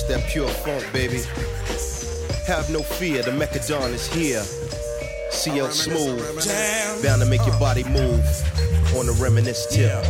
that pure funk, baby. Have no fear, the Mechadon is here. CL Smooth, bound to make your body move on the reminisce tip.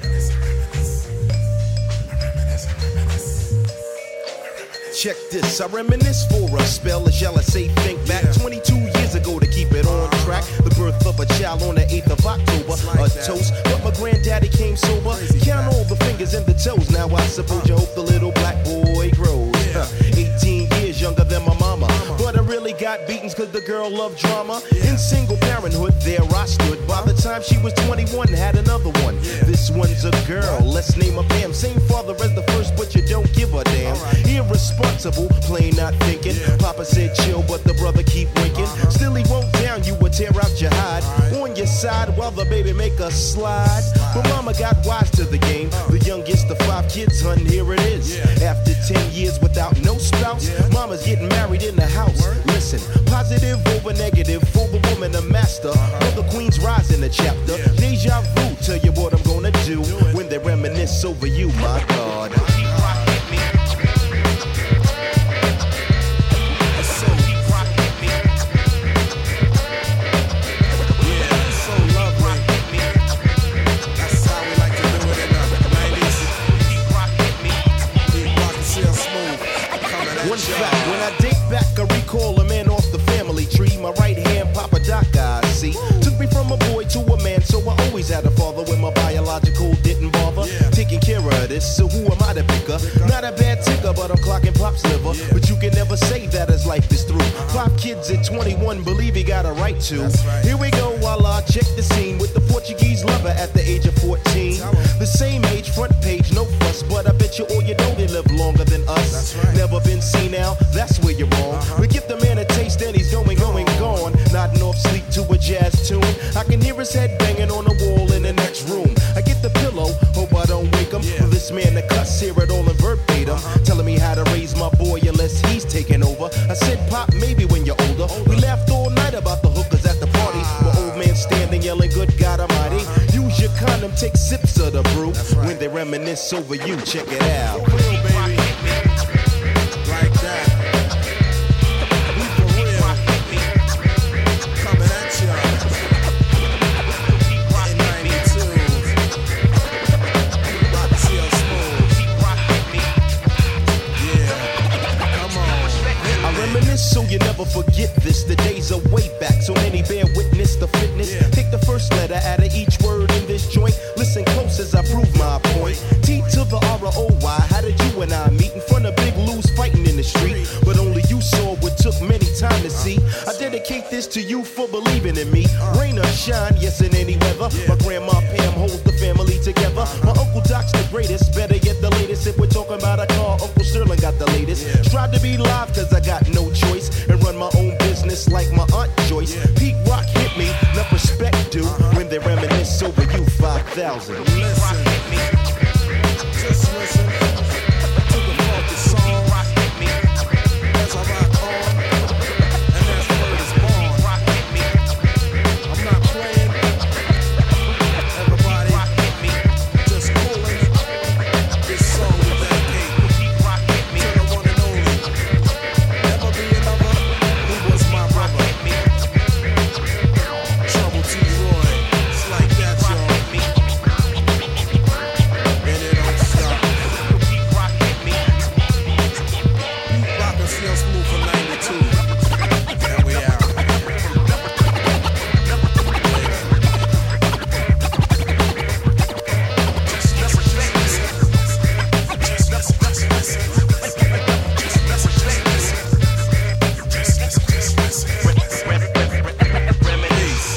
Check this, I reminisce for a spell as y'all say think back 22 years ago to keep it on track. The birth of a child on the 8th of October, a toast, but my granddaddy came sober. Count all the fingers and the toes, now I suppose you hope the little black boy grows. 18 years younger than my mama, but I really got beatings cause the girl loved drama. In single parenthood, there I stood. By the time she was 21, had another one. This one's a girl, let's name her Pam. Same father as the first, but you don't give a damn. Irresponsible, plain not thinking. Papa said chill, but the brother keep winking. Still he won't down you, would tear out your hide. On your side while the baby make a slide. But mama got wise to the game. The youngest of 5 kids, hun, here it is. After 10 years without no spouse, mama's getting married in the house. Listen, positive over negative, for the woman a master. For the queens rise in the chapter. Deja vu, tell you what I'm gonna do when they reminisce over you, my God. One fact, when I date back, I recall a man off the family tree. My right hand, Papa Doc, I see. Took me from a boy to a man, so I always had a father when my biological didn't bother. Taking care of this, so who am I to pick up? Not a bad ticker, but I'm clocking Pop's liver. But you can never say that his life is through. 5 kids at 21, believe he got a right to. Here we go, while I check the scene with the Portuguese lover at the age of 14. The same age, front page, no fuss, but I bet you all you know they live longer than us. Never been seen now, that's where you're wrong. We give the man a taste and he's going, gone. Nodding off sleep to a jazz tune. I can hear his head banging on the wall in the next room. I get the pillow, hope I don't wake him. For this man to cuss, hear it all in verbatim. Telling me how to raise my boy unless he's taking over. I said, Pop, maybe when you're older. We laughed all night about the hookers at the party. My old man standing yelling, good God Almighty. Use your condom, take sips of the brew. When they reminisce over you, check it out. So you never forget this, the days are way back. So many bear witness the fitness. Take the first letter out of each word in this joint. Listen close as I prove my point. T to the R-O-Y. How did you and I meet in front of Big Lou's fighting in the street? But only you saw what took many time to see. I dedicate this to you for believing in me. Rain or shine, yes, in any weather. My grandma